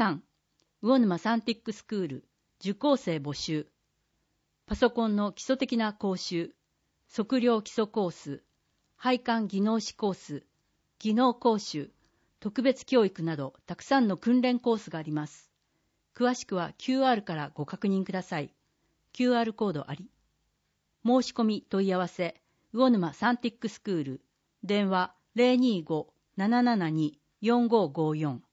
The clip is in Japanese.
3、魚沼サンティックスクール受講生募集。パソコンの基礎的な講習、測量基礎コース、配管技能士コース、技能講習、特別教育などたくさんの訓練コースがあります。詳しくは QR からご確認ください。QR コードあり。申し込み問い合わせ、魚沼サンティックスクール、電話 025-772-4554